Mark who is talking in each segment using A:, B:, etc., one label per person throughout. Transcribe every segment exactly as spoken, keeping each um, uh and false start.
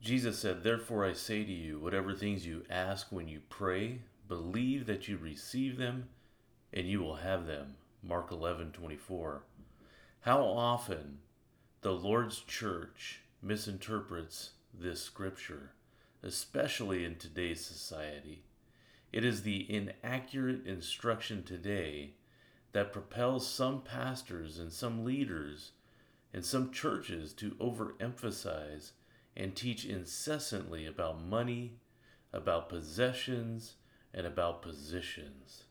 A: Jesus said, "Therefore I say to you, whatever things you ask when you pray, believe that you receive them, and you will have them." Mark eleven twenty-four. How often the Lord's church misinterprets this scripture, especially in today's society. It is the inaccurate instruction today that propels some pastors and some leaders and some churches to overemphasize and teach incessantly about money, about possessions, and about positions.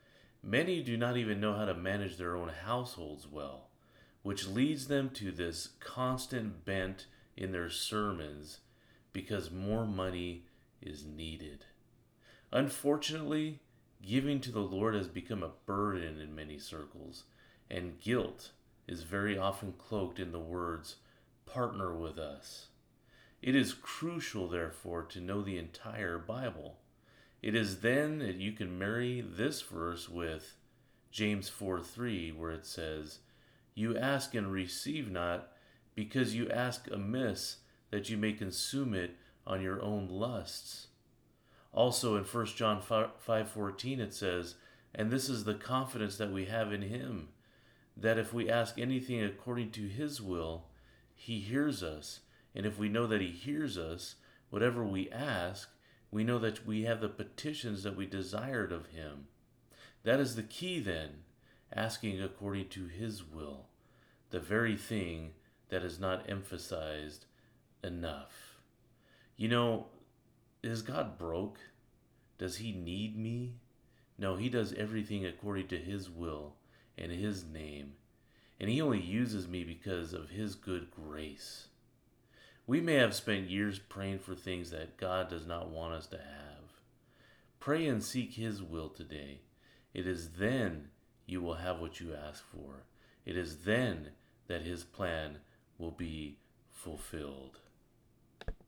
A: Many do not even know how to manage their own households well, which leads them to this constant bent in their sermons because more money is needed. Unfortunately, giving to the Lord has become a burden in many circles, and guilt is very often cloaked in the words, "partner with us." It is crucial, therefore, to know the entire Bible. It is then that you can marry this verse with James four three, where it says, "You ask and receive not, because you ask amiss, that you may consume it on your own lusts." Also in First John five fourteen it says, "And this is the confidence that we have in him, that if we ask anything according to his will, he hears us. And if we know that he hears us, whatever we ask, we know that we have the petitions that we desired of him." That is the key then, asking according to his will, the very thing that is not emphasized enough. You know, is God broke? Does he need me? No, he does everything according to his will and his name, and he only uses me because of his good grace. We may have spent years praying for things that God does not want us to have. Pray and seek his will today. It is then you will have what you ask for. It is then that his plan will be fulfilled.